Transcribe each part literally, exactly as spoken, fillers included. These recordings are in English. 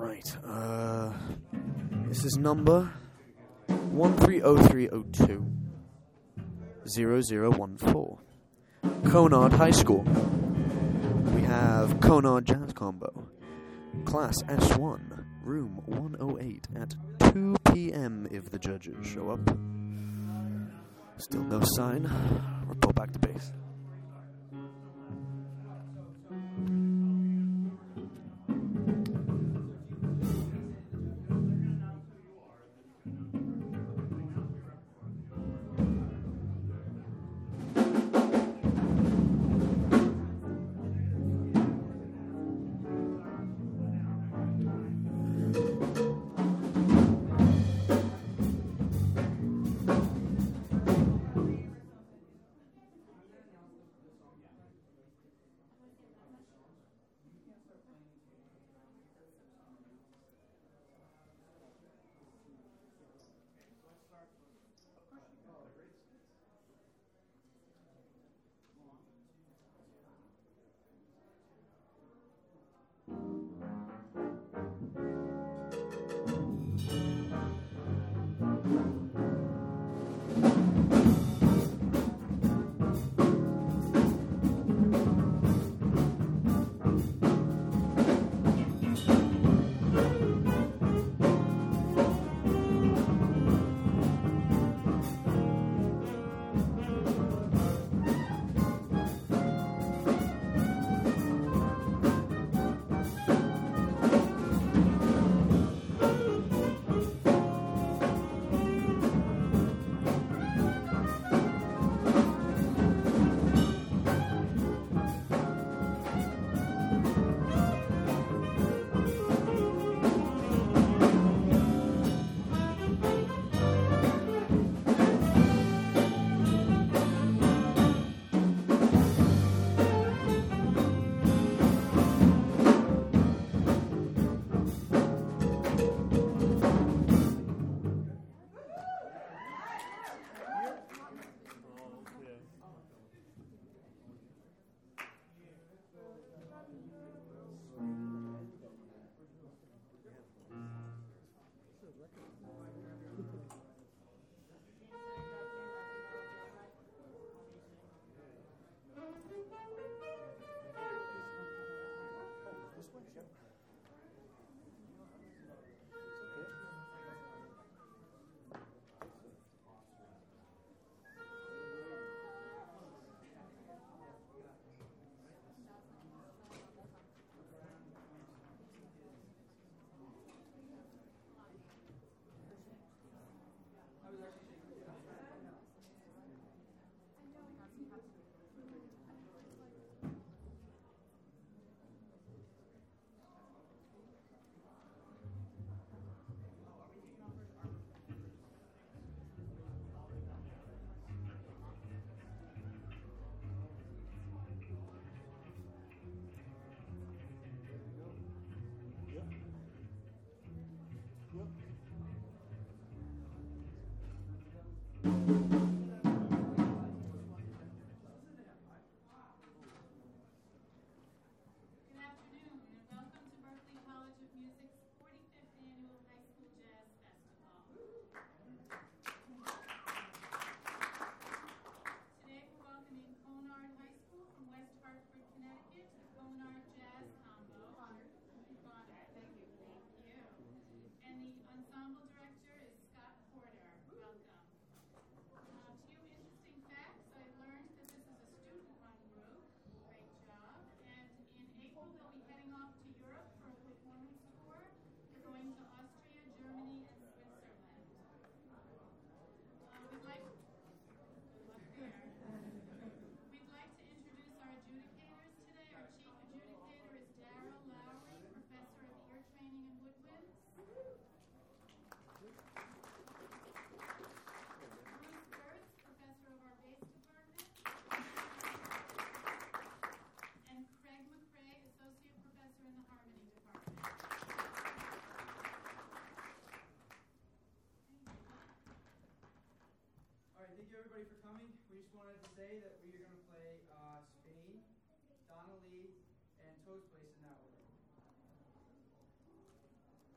Right, uh, this is number one three oh three oh two zero zero one four. Conard High School. We have Conard Jazz Combo. Class S one, room one oh eight at two p.m. if the judges show up. Still no sign. Report back to base. Thank you everybody for coming. We just wanted to say that we are going to play uh, Spain, Donna Lee, and Toad's Place in that order.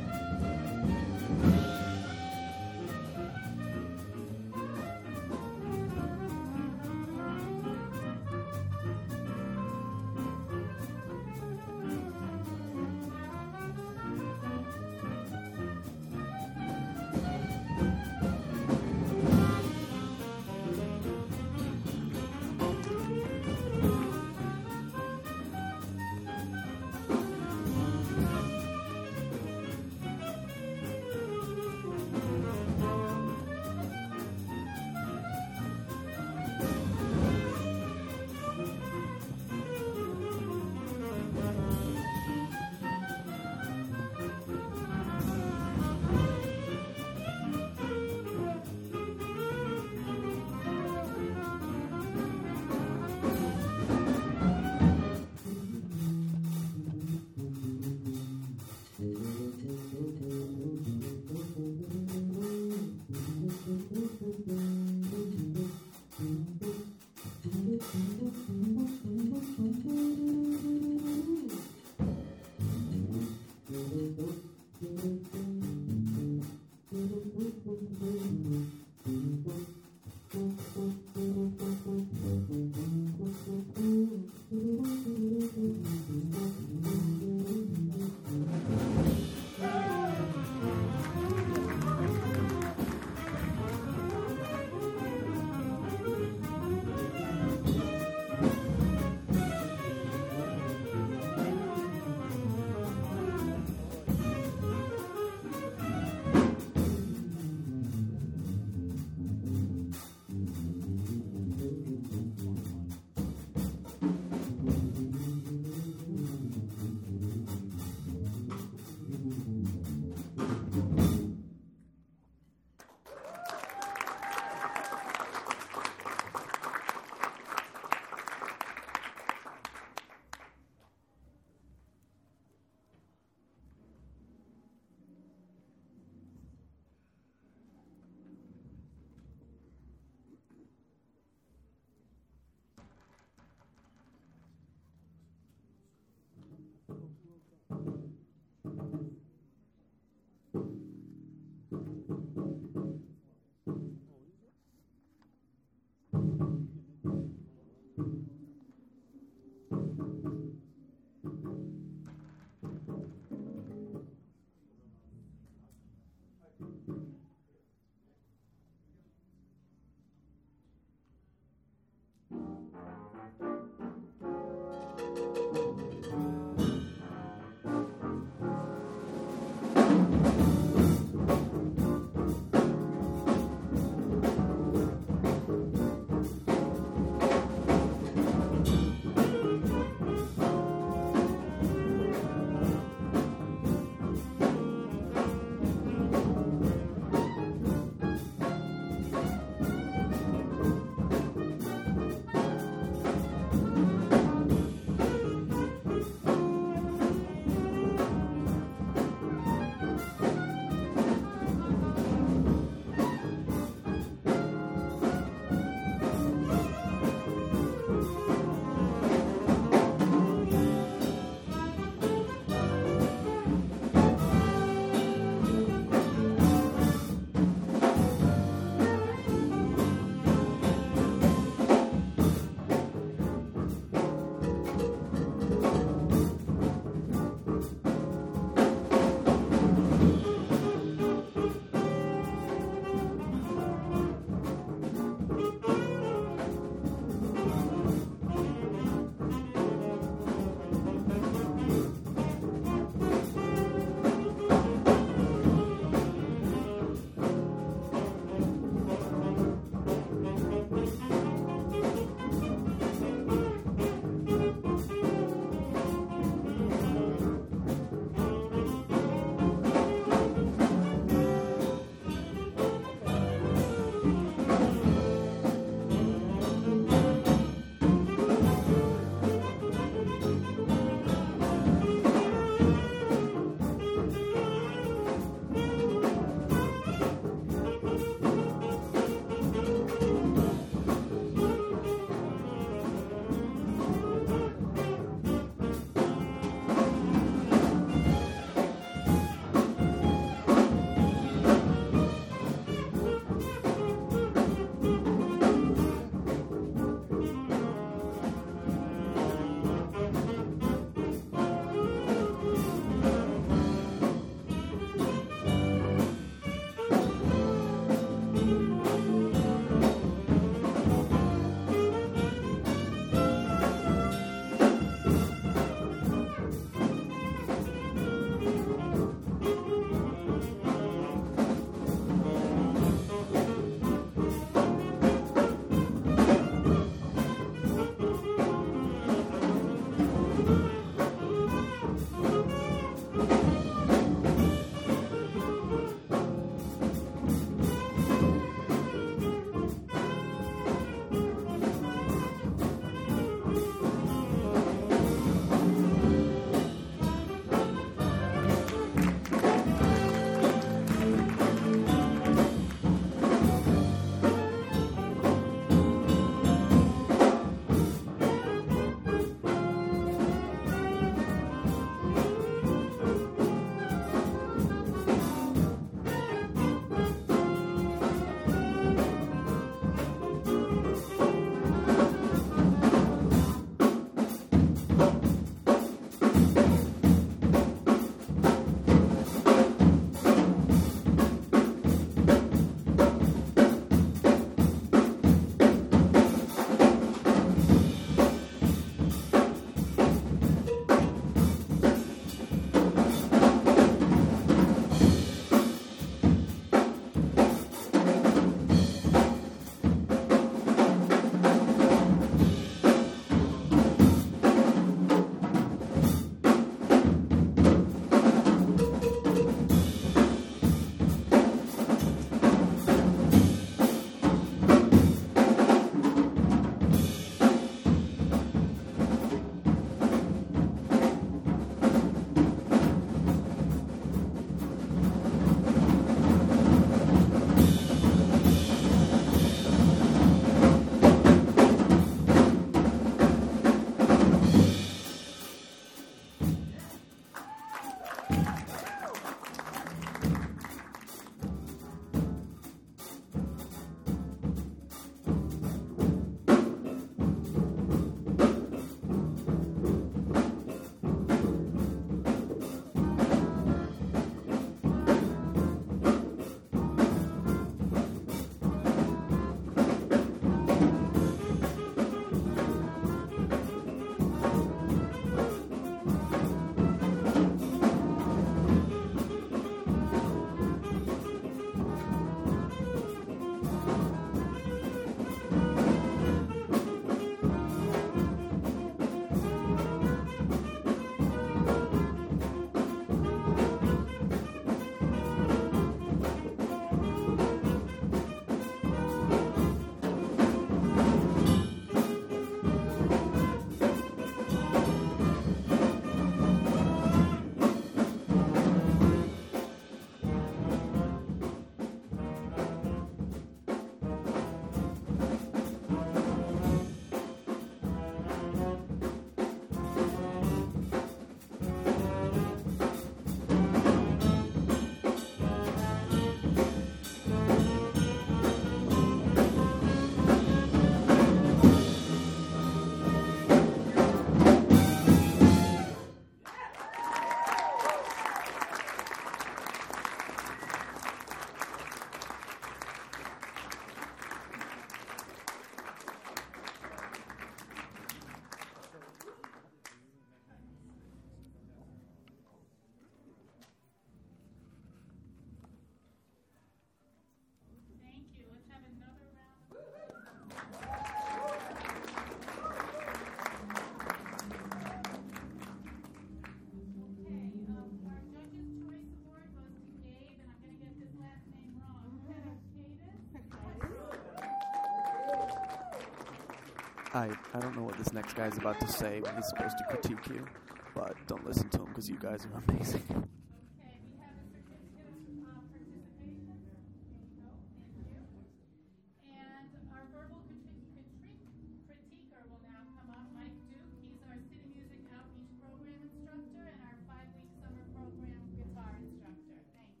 I, I don't know what this next guy's about to say when he's supposed to critique you, but don't listen to him because you guys are amazing. Okay, we have a certificate of uh, participation. There you go. Thank you. And our verbal criti- criti- critiquer will now come up, Mike Duke. He's our City Music Outreach Program instructor and our five-week summer program guitar instructor. Thanks.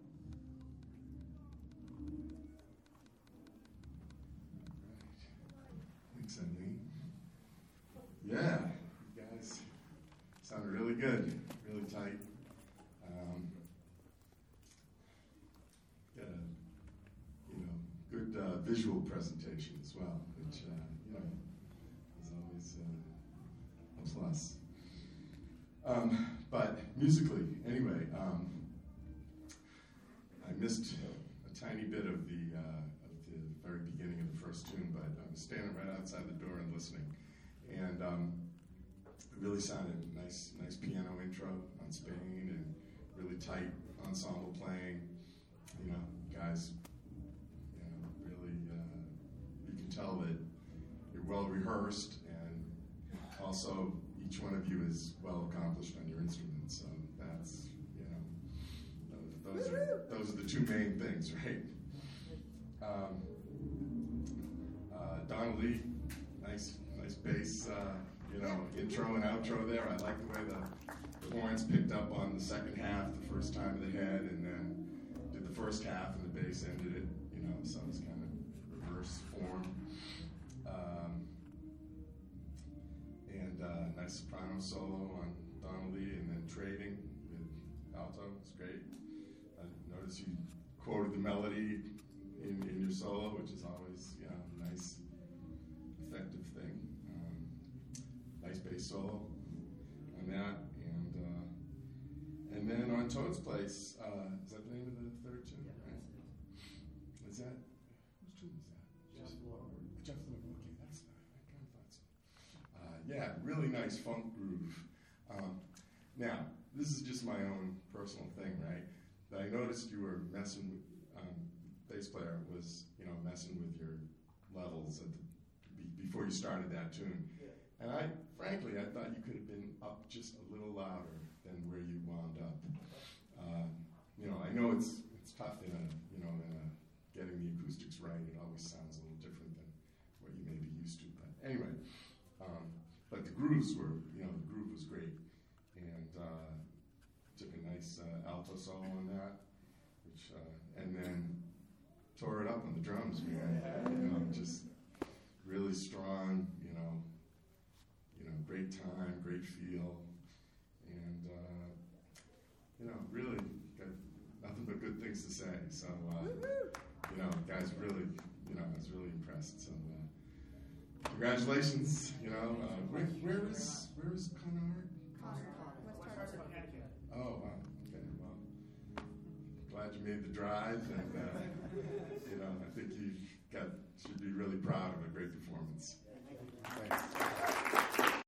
Thanks, Eileen. Yeah, you guys sounded really good, really tight. Um, got a, you know, good uh, visual presentation as well, which, uh, you know, is always uh, a plus. Um, but musically, anyway, um, I missed a tiny bit of the uh, of the very beginning of the first tune, but I was standing right outside the door and listening, and um, it really sounded nice, nice piano intro on Spain, and really tight ensemble playing. You know, guys, you know, really, uh, you can tell that you're well rehearsed, and also each one of you is well accomplished on your instrument. So that's, you know, those, those are those are the two main things, right? Um, uh, Don Lee, nice, nice bass, uh, you know, intro and outro there. I like the way the, the horns picked up on the second half the first time they had, and then did the first half and the bass ended it. You know, so it's kind of reverse form. Um, and uh, nice soprano solo on Donnelly, and then trading with alto. It's great. I noticed you quoted the melody in, in your solo, which is always, you know, a nice, effective thing. Um, nice bass solo on that, and uh, and then on Toad's Place, uh, is that the name of the third tune? Right? Is that whose tune is that? Jeff Lord. Jeff Lord. Okay, that's I kind of thought so. Uh, yeah, really nice funk groove. Um, now, this is just my own personal thing, right? But I noticed you were messing with, um, bass player was, you know, messing with your levels at the, be, before you started that tune. Yeah. And I, frankly, I thought you could have been up just a little louder than where you wound up. Uh, you know, I know it's it's tough in a, you know, in a getting the acoustics right. It always sounds a little different than what you may be used to. But anyway, um, but the grooves were, you know, the groove was great, and uh, took a nice uh, alto solo on that, which uh, and then tore it up on the drums, man. You know, just really strong. You know, you know, great time, great feel, and uh, you know, really got nothing but good things to say. So, uh, you know, guys, really, you know, I was really impressed. So, uh, congratulations. You know, uh, where, where is where is Conard? Oh, wow. Okay, well, glad you made the drive, and uh, you know, I think you got should be really proud of a great performance.